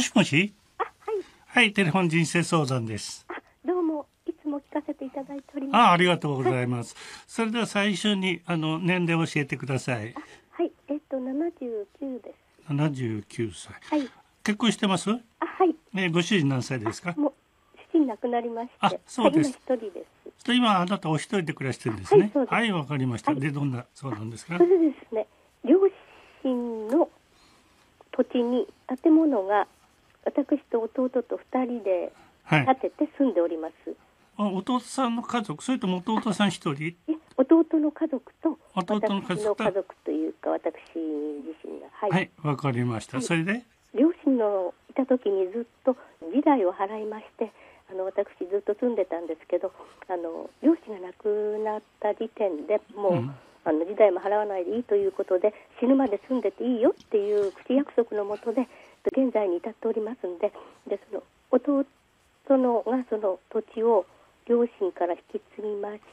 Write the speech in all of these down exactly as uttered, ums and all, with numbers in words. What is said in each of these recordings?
しもし。 あ、はい。 はい、テレフォン人生相談です。 あ、どうもいつも聞かせていただいております。 あ、ありがとうございます。はい、それでは最初にあの年齢を教えてください。 あ、はい、えっとななじゅうきゅうです。 ななじゅうきゅうさい。 はい。 結婚してます？ あ、はい。 えー、ご主人何歳ですか？ もう主人亡くなりまして。 あ、そうです。 はい、今一人です。 今あなたお一人で暮らしてるんですね。はい、わ、はい、かりました。 はい、 でどんな相談ですか？ それでですね、両親の土地に建物が私と弟と二人で建てて住んでおります。 はい、弟さんの家族、それとも弟さん一人？ え、弟の家族と弟の家族と私の家族というか私自身が。 はい、わ、はい、かりました。はい、それで両親のいた時にずっと地代を払いまして、あの私ずっと住んでたんですけど、あの両親が亡くなった時点でもう、うん、あの地代も払わないでいいということで、死ぬまで住んでていいよっていう口約束のもとで現在に至っておりますんで、でその弟のがその土地を両親から引き継ぎました。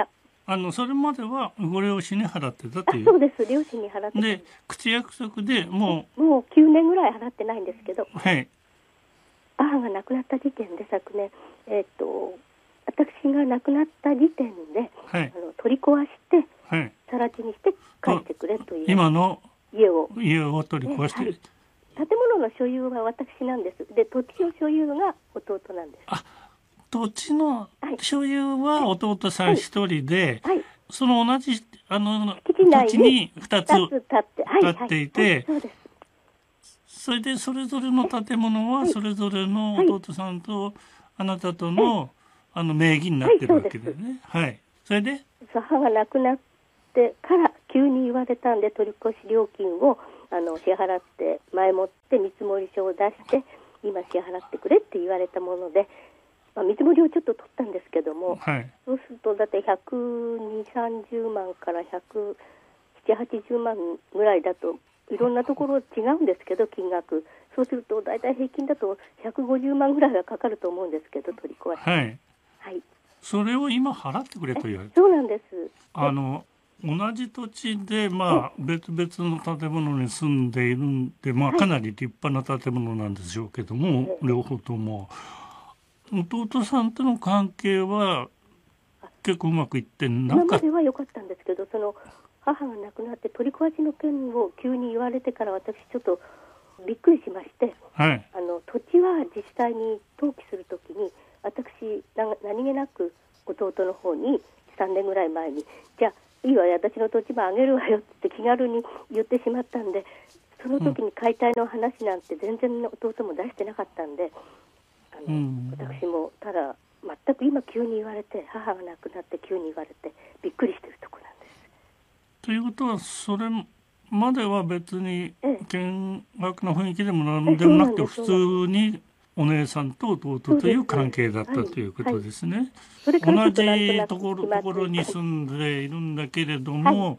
あのそれまではご両親に払ってたという。 そうです、両親に払ってた。 で口約束でもうもうきゅうねんぐらい払ってないんですけど、 はい、 母が亡くなった時点で昨年、えー、と私が亡くなった時点で、はい、あの取り壊して、はい、更地にして返してくれという今の家を家を取り壊して、はい、 建物の所有は私なんです。で土地の所有が弟なんです。 あ、土地の所有は弟さん一人で、はいはい、その同じあの土地にふたつ建っていて、それでそれぞれの建物はそれぞれの弟さんとあなたとの、はい、あの名義になってるわけですね。はい。それで母が亡くなってから急に言われたんで、取り越し料金をあの支払って前もって見積書を出して今支払ってくれって言われたもので、まあ、見積もりをちょっと取ったんですけども、はい、そうするとだってひゃくにじゅう、さんじゅうまんからひゃくななじゅう、はちじゅうまんぐらいだといろんなところ違うんですけど金額、そうするとだいたい平均だとひゃくごじゅうまんぐらいはかかると思うんですけど、取り壊し、 はいはい、それを今払ってくれと言われて。 そうなんです。 あの同じ土地で、まあ、別々の建物に住んでいるんで、まあ、かなり立派な建物なんでしょうけども、はい、両方とも弟さんとの関係は結構うまくいってなかった。 今までは良かったんですけど、その母が亡くなって取り壊しの件を急に言われてから私ちょっとびっくりしまして、はい、あの土地は自治体に登記するときに私何気なく弟の方にさんねんぐらい前にじゃあいいわよ私の土地もあげるわよって気軽に言ってしまったんで、その時に解体の話なんて全然弟も出してなかったんで、あの、うん、私もただ全く今急に言われて、母が亡くなって急に言われてびっくりしてるところなんです。 ということはそれまでは別に険悪な雰囲気でも何でもなくて普通にお姉さんと弟という関係だったということですね。同じところ、ところに住んでいるんだけれども、はい、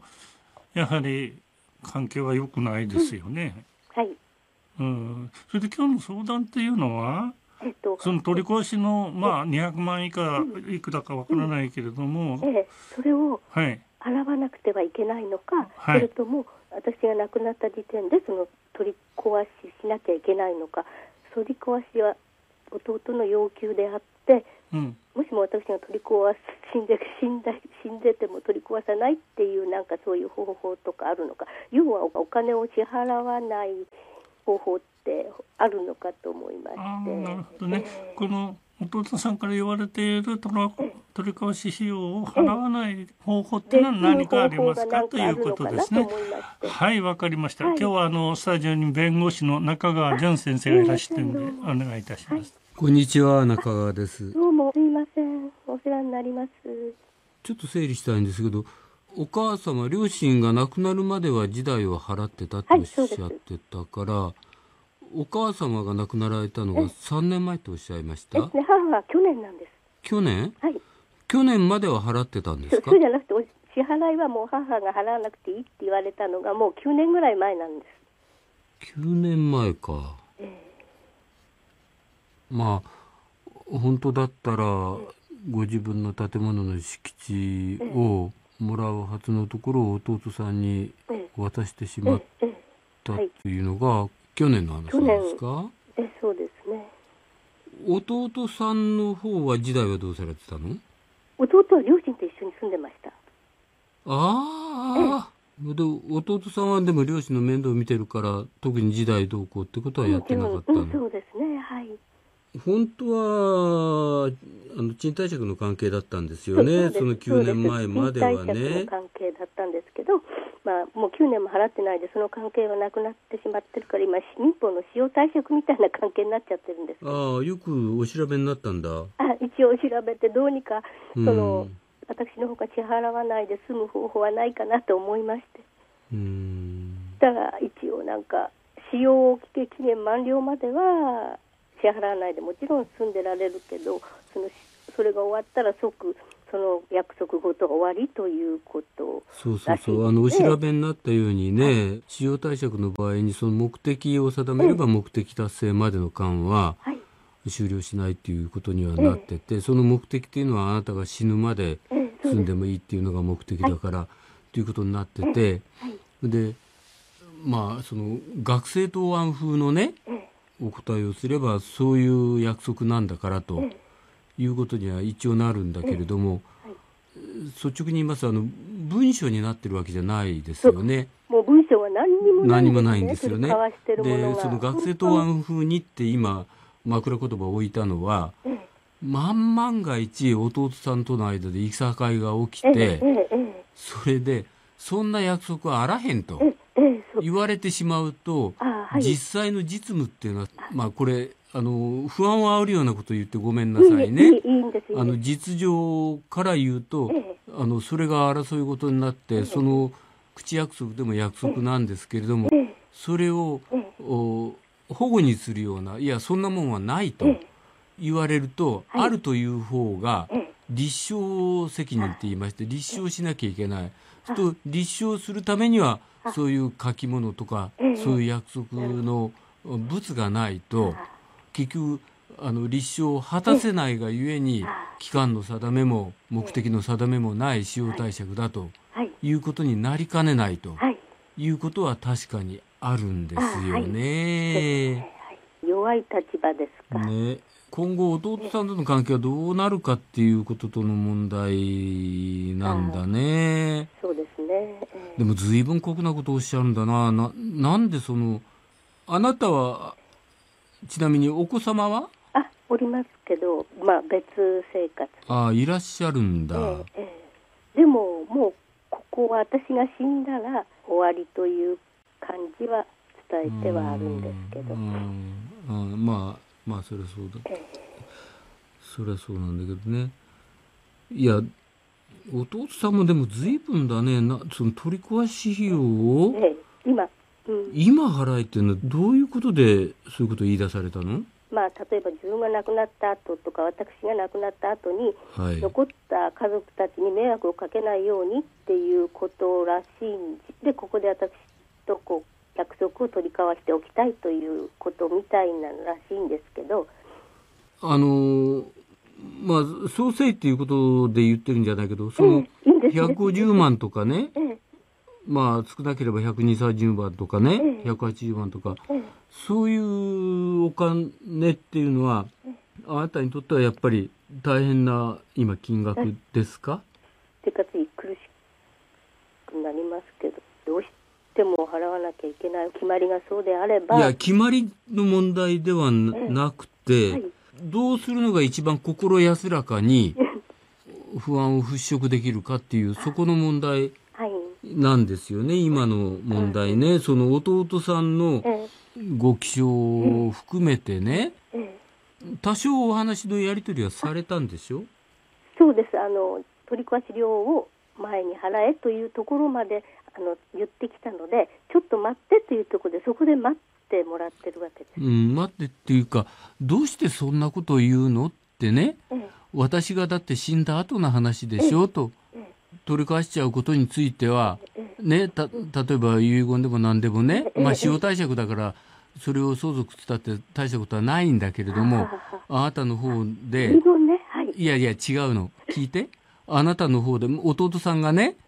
やはり関係は良くないですよね。 うん、はい。 うん、それで今日の相談っていうのは、えっと、その取り壊しの、まあ、にひゃくまん以下いくらかわからないけれども、 うんうん、ええ、それを払わなくてはいけないのか、はい、それとも私が亡くなった時点でその取り壊ししなきゃいけないのか、取り壊しは弟の要求であって、うん、もしも私が取り壊す死んで死んだ死んでても取り壊さないっていうなんかそういう方法とかあるのか、要はお金を支払わない方法ってあるのかと思いまして。 あ、なるほどね、えー、この弟さんから言われている取り壊し費用を払わない方法っていうのは何かありますかということですね。はい、わかりました、はい、今日はあのスタジオに弁護士の中川淳先生がいらっしゃってるのでお願いいたします、はい、 こんにちは、中川です。 どうもすいません、お世話になります。 ちょっと整理したいんですけど、お母様両親が亡くなるまでは地代を払ってたとおっしゃってたから、はい、お母様が亡くなられたのがさんねんまえとおっしゃいました。 え、ね、母は去年なんです。 去年？ はい。 去年までは払ってたんですか？ そうじゃなくて支払いはもう母が払わなくていいって言われたのがもうきゅうねんぐらい前なんです。 きゅうねんまえか、えー、まあ本当だったらご自分の建物の敷地をもらうはずのところを弟さんに渡してしまったっていうのが去年の話なんですか？ ええそうですね。 弟さんの方は時代はどうされてたの？ 弟は両親と一緒に住んでました。 ああ、で弟さんはでも両親の面倒を見てるから特に時代どうこうってことはやってなかったの？ うん、そうですね。はい。 本当はあの賃貸借の関係だったんですよね。そのきゅうねんまえまではね。 賃貸借の関係だったんですけど、まあもうきゅうねんも払ってないでその関係はなくなってしまってるから今民法の使用貸借みたいな関係になっちゃってるんです。 ああ、よくお調べになったんだ。 あ、一応調べてどうにかその、うん、私の方が支払わないで済む方法はないかなと思いまして。 うーん。 だから一応なんか使用期限満了までは支払わないでもちろん住んでられるけど、そのそれが終わったら即その約束ごと終わりということらしいですね。そうそうそう、あのお調べになったようにね、はい、使用貸借の場合にその目的を定めれば目的達成までの間は終了しないということにはなってて、その目的というのはあなたが死ぬまで住んでもいいっていうのが目的だから、はい、ということになってて、でまあその学生答案風のねお答えをすればそういう約束なんだからということには一応なるんだけれども、率直に言いますとあの文章になってるわけじゃないですよね。 もう文章は何にもないんですね。 何もないんですよね。でその学生答案風にって今枕言葉を置いたのは、万万が一弟さんとの間でいさかいが起きて、それでそんな約束はあらへんと言われてしまうと、実際の実務っていうのはまあこれあの不安を煽るようなことを言ってごめんなさいね。あの実情から言うと、あのそれが争い事になってその口約束でも約束なんですけれども、それを保護にするようないやそんなもんはないと言われると、あるという方が立証責任って言いまして立証しなきゃいけない。と立証するためにはそういう書き物とかそういう約束の物がないと結局あの立証を果たせないがゆえに期間の定めも目的の定めもない使用貸借だということになりかねないということは確かにあるんですよね。 弱い立場ですかね。今後弟さんとの関係はどうなるかっていうこととの問題なんだね。 そうですね。 でも随分酷なことをおっしゃるんだな。な、なんでそのあなたはちなみにお子様は？ あ、おりますけど、まあ別生活。 ああ、いらっしゃるんだ。ええええ、でももうここは私が死んだら終わりという感じは伝えてはあるんですけど。 うんうん、あまあまあそりゃそうだ、ええ、そりゃそうなんだけどね。いや弟さんもでも随分だね。なその取り壊し費用を、 ええ、今、うん、 今払えっていうのはどういうことでそういうことを言い出されたの？ まあ、例えば自分が亡くなった後とか私が亡くなった後に、はい、残った家族たちに迷惑をかけないようにっていうことらしいんで、ここで私とこう約束を取り交わしておきたいということみたいならしいんですけど、 あのまあそうせいっていうことで言ってるんじゃないけど、そのひゃくごじゅうまんとかね、ええ、まあ少なければひゃくにじゅう、さんじゅうまんとかね、ええ、ひゃくはちじゅうまんとか、ええ、そういうお金っていうのはあなたにとってはやっぱり大変な今金額ですか？ 生活に苦しくなりますけど、どうしても払わなきゃいけない決まりがそうであれば、 いや決まりの問題ではなくて、ええはい、どうするのが一番心安らかに不安を払拭できるかっていうそこの問題なんですよね、今の問題ね。その弟さんのご起床を含めてね、多少お話のやり取りはされたんでしょ？ そうです。あの取り壊し料を前に払えというところまであの言ってきたので、ちょっと待ってというところでそこで待ってもらってるわけです。 うん、待ってっていうか、どうしてそんなことを言うのってね、ええ、私がだって死んだ後の話でしょ、ええ、と、ええ、取り返しちゃうことについては、ええ、ね、た例えば遺言でも何でもね、ええ、まあ使用貸借だからそれを相続つったって大したことはないんだけれども、あなたの方で、 遺言ね、はい、 いやいや違うの聞いて、あなたの方で弟さんがね、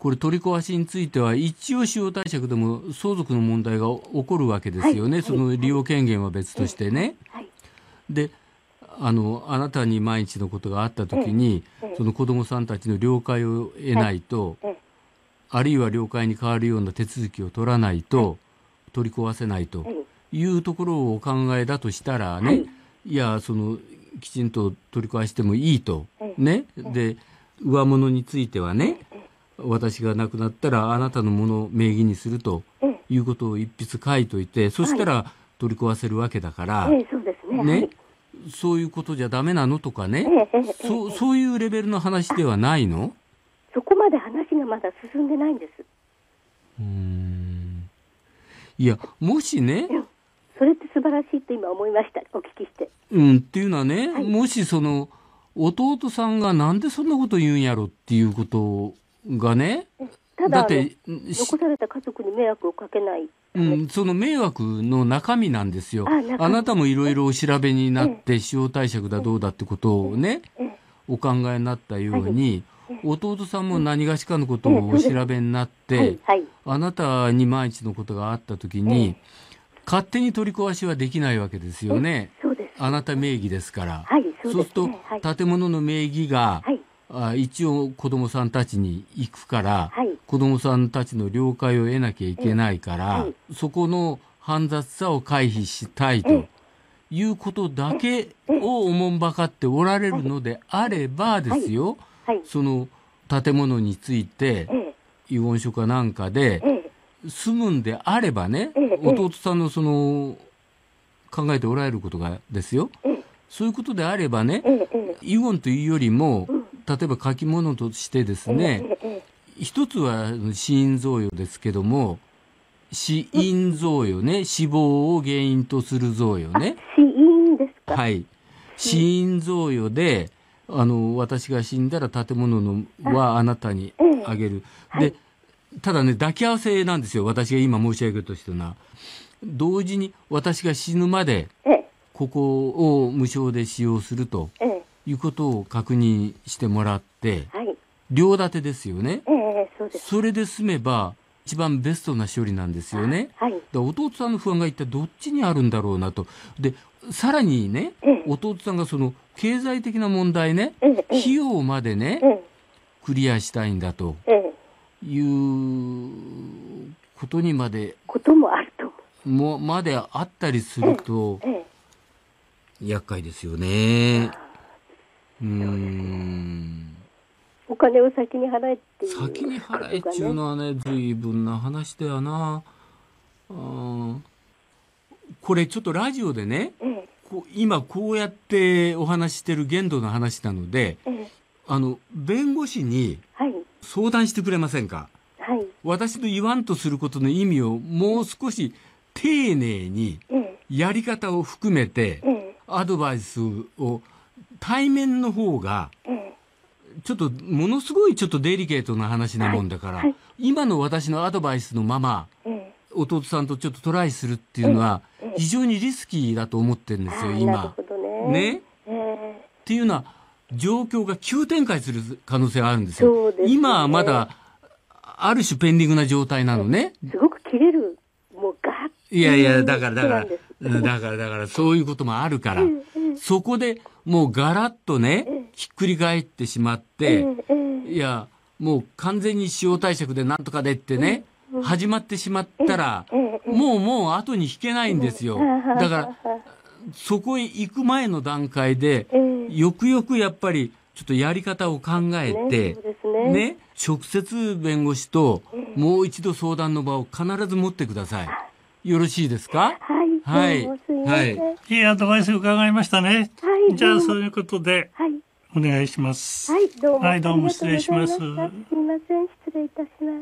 これ取り壊しについては一応司法貸借でも相続の問題が起こるわけですよね、はい、その利用権限は別としてね、はい、であのあなたに万一のことがあった時に、その子どもさんたちの了解を得ないと、あるいは了解に変わるような手続きを取らないと取り壊せないというところをお考えだとしたらね、はい、いやそのきちんと取り壊してもいいとね、で上物についてはね、私が亡くなったらあなたのものを名義にするということを一筆書いといて、そしたら取り壊せるわけだから、 そうですね、 ね、そういうことじゃダメなのとかね、そ, そういうレベルの話ではないの？ そこまで話がまだ進んでないんです。 うーん、いやもしね、 それって素晴らしいと今思いました、お聞きして。 うんっていうのはね、はい、もしその弟さんがなんでそんなこと言うんやろっていうことがね、 ただ、だって残された家族に迷惑をかけない、 うん、その迷惑の中身なんですよ。 あ, あなたもいろいろお調べになって、ええ、司法貸借だどうだってことをね、ええ、お考えになったように、はい、弟さんも何がしかのことをお調べになって、ええはいはい、あなたに万一のことがあった時に、ええ、勝手に取り壊しはできないわけですよね。 そうです。 あなた名義ですから、 はい、そうですね、 そうすると、はい、建物の名義が、はい、あ一応子供さんたちに行くから、はい、子供さんたちの了解を得なきゃいけないから、はい、そこの煩雑さを回避したいということだけをおもんばかっておられるのであればですよ、はいはい、その建物について遺言書かなんかで住むんであればね、弟さんのその考えておられることがですよ、そういうことであればね、遺言というよりも例えば書き物としてですね、一つは死因贈与ですけども、死因贈与ね、死亡を原因とする贈与ね。 死因ですか？ はい。死因贈与で、あの、私が死んだら建物のはあなたにあげる。ええ、で、はい、ただね、抱き合わせなんですよ。私が今申し上げるとしたのは。同時に私が死ぬまで、ここを無償で使用するということを確認してもらって、はい、両立てですよね。ええ、そうです。それで済めば一番ベストな処理なんですよね。はい、だ弟さんの不安が一体どっちにあるんだろうなと。で、さらにね、ええ、弟さんがその経済的な問題ね、ええ、費用までね、ええ、クリアしたいんだと、ええ、いうことにまでこともあるともまであったりすると、えええ、厄介ですよね。うーん。 お金を先に払えっていう、ね、 先に払えっていうのはね、随分な話だよな。あ、これちょっとラジオでね、ええ、こ今こうやってお話してる限度の話なので、ええ、あの弁護士に相談してくれませんか？はい、私の言わんとすることの意味をもう少し丁寧にやり方を含めてアドバイスを対面の方がちょっとものすごいちょっとデリケートな話なもんだから、はいはい、今の私のアドバイスのまま弟さんとちょっとトライするっていうのは非常にリスキーだと思ってるんですよ今。なるほどね。ね、えー、っていうのは状況が急展開する可能性があるんですよ。そうですね、今はまだある種ペンディングな状態なのね。 すごく切れる、もうガーッ。 いやいや、だからだから、だからだからそういうこともあるから、そこでもうガラッとね、ひっくり返ってしまって、いや、もう完全に司法貸借でなんとかでってね、始まってしまったら、もうもう後に引けないんですよ。だから、そこへ行く前の段階で、よくよくやっぱり、ちょっとやり方を考えて、ね、ね、直接弁護士ともう一度相談の場を必ず持ってください。よろしいですか？ はい。はい。はい。 いいアドバイス伺いましたね。はい。じゃあそういうことで、はい、お願いします。 はい。どうも。 はい、どうも失礼します。すみません、失礼いたします。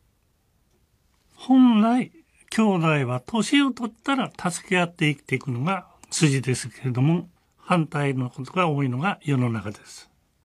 本来、兄弟は年を取ったら助け合って生きていくのが筋ですけれども、反対のことが多いのが世の中です。